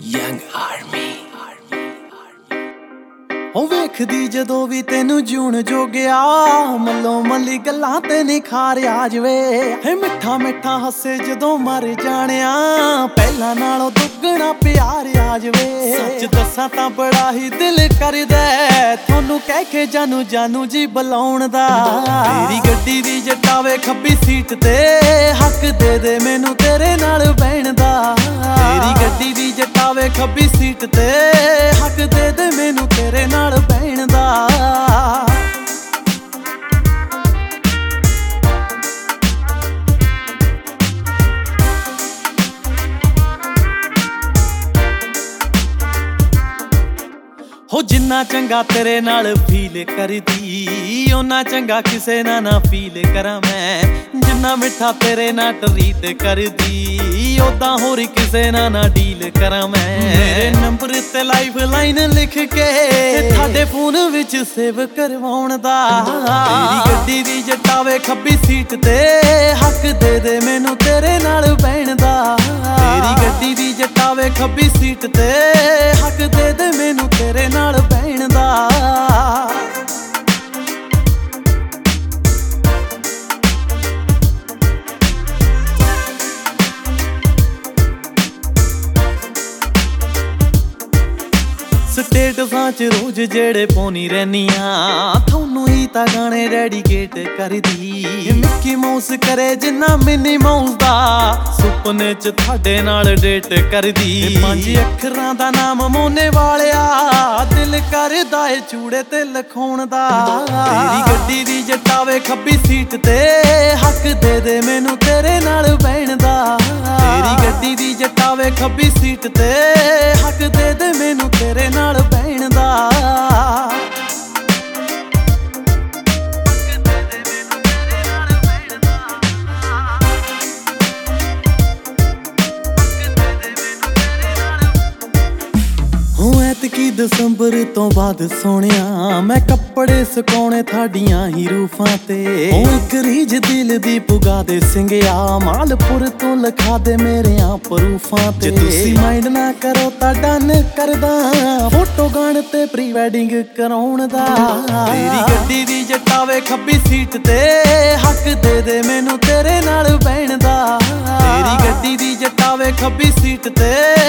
Young Army ਉਹ ਵੇਖਦੀ ਜਦੋਂ ਵੀ ਤੈਨੂੰ ਜੂਣ ਜੋਗਿਆ ਮੱਲੋ ਮੱਲੀ ਗੱਲਾਂ ਤੇ ਨਿਖਾਰਿਆ ਜਵੇ ਹੈ ਮਿੱਠਾ ਮਿੱਠਾ ਹੱਸੇ ਜਦੋਂ ਮਰ ਜਾਣਿਆ ਪਹਿਲਾਂ ਨਾਲੋਂ ਦੁੱਗਣਾ ਪਿਆਰ ਆ ਜਵੇ ਸੱਚ ਦੱਸਾਂ ਤਾਂ ਬੜਾ ਹੀ ਦਿਲ ਕਰਦਾ ਤੁਹਾਨੂੰ ਕਹਿ ਕੇ ਜਾਨੂ ਜਾਨੂ ਜੀ ਬੁਲਾਉਣ ਦਾ ਤੇਰੀ ਗੱਡੀ ਦੀ ਜਟਾਵੇ ਖੱਬੀ ਸੀਟ ਤੇ ਹੱਕ ਦੇ ਦੇ ਮੈਨੂੰ ਤੇਰੇ ਨਾਲ ਬਹਿਣ ਦਾ ਤੇਰੀ ਗੱਡੀ ਦੀ ਜਟਾਵੇ ਖੱਬੀ ਸੀਟ ਤੇ ਹੱਕ ਦੇ ਦੇ ਮੈਨੂੰ ਤੇਰੇ ਨਾਲ ਬਹਿਣ ਦਾ ਹੋ ਜਿੰਨਾ ਚੰਗਾ ਤੇਰੇ ਨਾਲ ਫੀਲ ਕਰਦੀ ਓਨਾ ਚੰਗਾ ਕਿਸੇ ਨਾਲ ਨਾ ਫੀਲ ਕਰਾਂ ਮੈਂ ਜਿੰਨਾ ਮਿੱਠਾ ਤੇਰੇ ਨਾਲ ਟਰੀਟ ਕਰਦੀ ਓਦਾਂ ਹੋਰ ਕਿਸੇ ਨਾਲ ਨਾ ਡੀਲ ਕਰਾਂ ਮੈਂ ਮੇਰੇ ਨੰਬਰ ਤੇ ਲਾਈਫ ਲਾਈਨ ਲਿਖ ਕੇ ਤੁਹਾਡੇ ਫੋਨ ਵਿੱਚ ਸੇਵ ਕਰਵਾਉਣ ਦਾ ਤੇਰੀ ਗੱਡੀ ਦੀ ਜਟਾਵੇ ਖੱਬੀ ਸੀਟ ਤੇ ਹੱਕ ਦੇ ਦੇ ਮੈਨੂੰ ਤੇਰੇ ਨਾਲ ਬਹਿਣ ਦਾ ਤੇਰੀ ਗੱਡੀ ਦੀ ਜਟਾਵੇ ਖੱਬੀ ਸੀਟ ਤੇ ਹੱਕ ਦੇ ਦੇ ਮੈਨੂੰ ਤੇਰੇ ਨਾਲ ਬਹਿਣ ਦਾ ਸਟੇਟਸਾਂ ਚ ਰੋਜ਼ ਜਿਹੜੇ ਪਾਉਣੀ ਰਹਿਨੀਆਂ ਤੁਹਾਨੂੰ ਹੀ ਤਾਂ ਗਾਣੇ ਡੈਡੀਕੇਟ ਕਰਦੀ ਮਿੱਕੀ ਮਾਊਸ ਕਰੇ ਜਿੰਨਾ ਮਿਨੀ ਮਾਊਸ ਦਾ ਸੁਪਨੇ ਚ ਤੁਹਾਡੇ ਨਾਲ ਡੇਟ ਕਰਦੀ 5 ਅੱਖਰਾਂ ਦਾ ਨਾਮ ਮੋਨੇ ਵਾਲਿਆ ਦਿਲ ਕਰਦਾ ਏ ਚੂੜੇ ਤੇ ਲਿਖਾਉਣ ਦਾ ਤੇਰੀ ਗੱਡੀ ਦੀ ਜਟਾਵੇ ਖੱਬੀ ਸੀਟ ਤੇ ਹੱਕ ਦੇ ਦੇ ਮੈਨੂੰ ਤੇਰੇ ਨਾਲ ਬਹਿਣ ਦਾ ਤੇਰੀ ਗੱਡੀ ਦੀ ਜਟਾਵੇ ਖੱਬੀ ਸੀਟ ਤੇ ਹੱਕ ਦੇ ਦੇ ਮੈਨੂੰ ਤੇਰੇ ਨਾਲ ਬਹਿਣ ਦਾ ਐਤਕੀ ਦਸੰਬਰ ਤੋਂ ਬਾਅਦ ਸੋਹਣਿਆ ਮੈਂ ਕੱਪੜੇ ਸੁਕਾਉਣੇ ਤੁਹਾਡੀਆਂ ਹੀ ਰੂਫਾਂ ਤੇ ਉਹ ਇੱਕ ਰੀਝ ਦਿਲ ਦੀ ਪੁਗਾ ਦੇ ਸਿੰਘਿਆ ਮਾਲਪੁਰ ਤੋਂ ਲਿਖਾ ਦੇ ਮੇਰਿਆਂ ਪ੍ਰੂਫਾਂ ਤੇ ਜੇ ਤੁਸੀਂ ਮਾਈਂਡ ਨਾ ਕਰੋ ਤਾਂ ਡਨ ਕਰਦਾ ਫੋਟੋ ਗਾਣ ਤੇ ਪ੍ਰੀ ਵੈਡਿੰਗ ਕਰਾਉਣ ਦਾ ਤੇਰੀ ਗੱਡੀ ਦੀ ਜਟਾਵੇ ਖੱਬੀ ਸੀਟ ਤੇ ਹੱਕ ਦੇ ਦੇ ਮੈਨੂੰ ਤੇਰੇ ਨਾਲ ਬਹਿਣ ਦਾ ਤੇਰੀ ਗੱਡੀ ਦੀ ਜਟਾਵੇ ਖੱਬੀ ਸੀਟ ਤੇ